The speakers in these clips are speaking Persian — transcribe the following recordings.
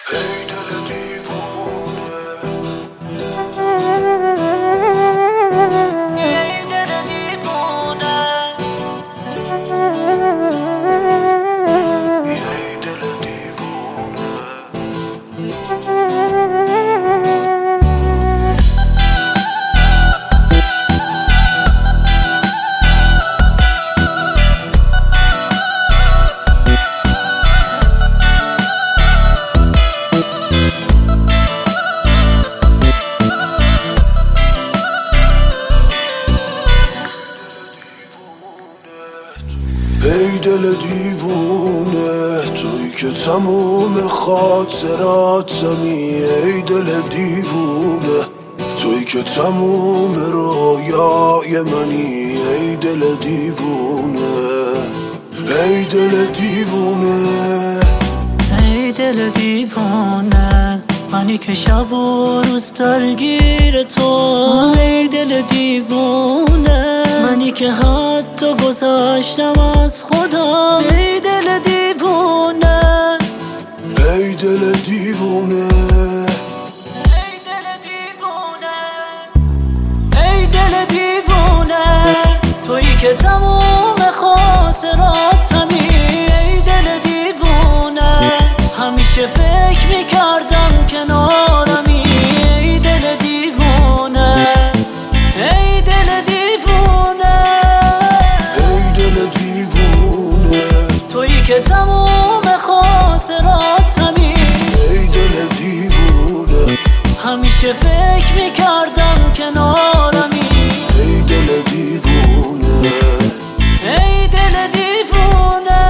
ای دل دیوونه توی که تموم خاطراتمی، ای دل دیوونه توی که تموم رویای منی، ای دل دیوونه ای دل دیوونه ای دل دیوونه منی که شب و روز درگیر تو، ای دل دیوونه منی که حتی گذاشتم از خدا، ای دل دیوونه ای دل دیوونه ای دل دیوونه ای دل دیوونه تویی که تموم خاطراتمی، ای دل دیوونه همیشه فکر میکردم کنارمی، ای دل دیوونه ای دل دیوونه ای دل دیوونه تویی که تموم خاطراتمی، ای دل دیوونه همیشه فکر میکردم کنارمی، ای دل دیوونه ای دل دیوونه.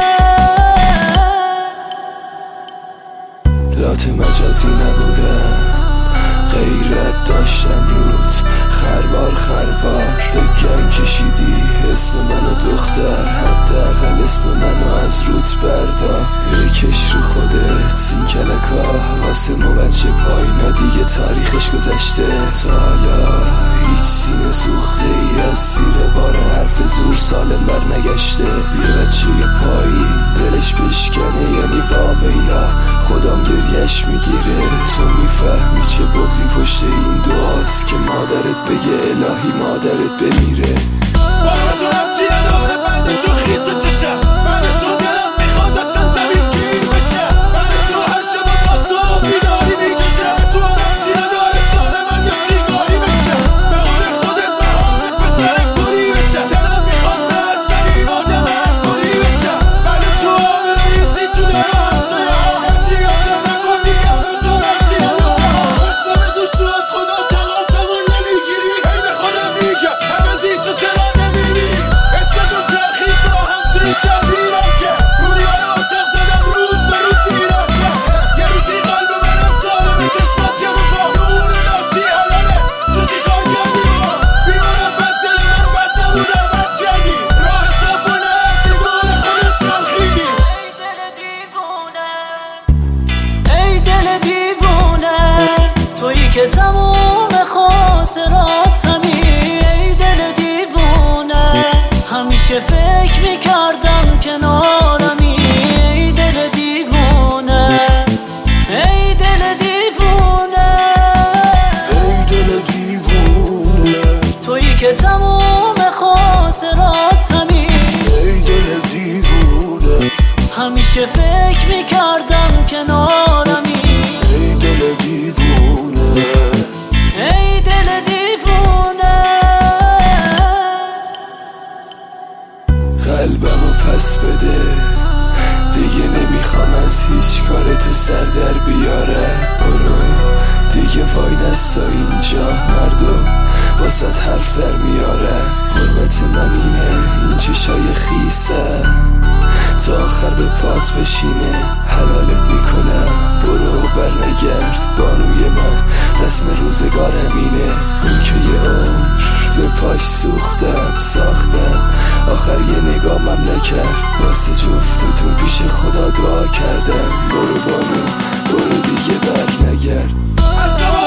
لات مجازی نبودم، غیرت داشتم رود، خروار به گنگ کشیدی اسم منو دختر، حداقل اسم منو از روت بردار، بکش رو خودت این کلکا واسه بچه پایینا دیگه تاریخش گذشته، تا حالا هیچ سینه سوخته ای از زیر بار حرف زور سالم بر نگشته، یه بچه پایی دلش بشکنه یعنی واویلا خودم گریش میگیره، تو میفهمی چه بغضی پشت این دعاست که مادرت بگه الهی مادرت بمیره. بارو تو ربطی نداره بند تو خیزه چشم، بند تو دلم میخواد اصلا زمین گیر بشه، بند تو هر شب تا صبح بیداری میکشه، تو هم ربطی نداره سال من یا سیگاری بشه، بهار خودت بهار پسر گلی بشه، دلم میخواد به اثری آدم الکلی بشه، بند تو آمر ریزی تو داره همسایه ها، کسی یادم نکن دیگه به تو ربطی نداره ها، بستم دو شد خدا تقاسمون نمیگیری، هی به خودم میگم همزی تو چرا نمیبینی، اسم تو چرخید با هم توی شهریرم که رودی برای اتاق زدم روز به رود بیرم که یه روزی قلب منم سالم چشمات جمع با نور لاتی حلاله، تو چی کار کردی با بیمارم بد دل من بد نبودم بد کردی، راه صاف و نرفتی بال خودت چرخیدی، ای دل دیوونه ای دل دیوونه تویی که تموم خاطراتمی، ای دل دیوونه همیشه فکر میکردم کنارمی، ای دل دیوونه ای دل دیوونه ای دل دیوونه تویی که تموم خاطراتمی، ای دل دیوونه همیشه فکر میکردم کنارمی، ای دل دیوونه ای دل دیوونه. قلبمو پس بده دیگه نمیخوام از هیچ کار تو سر در بیاره، برو دیگه وای نستا اینجا مردم واسه حرف در میاره، حرمت من اینه این چشای خیسه تا آخر به پات بشینه، حلالت میکنم برو بر نگرد بانوی من، رسم روزگارم اینه، اون که یه عمر به پاش ساختم آخر یه نگامم نکرد، واسه جفتتون پیش خدا دعا کردم، برو بانو برو دیگه بر نگرد.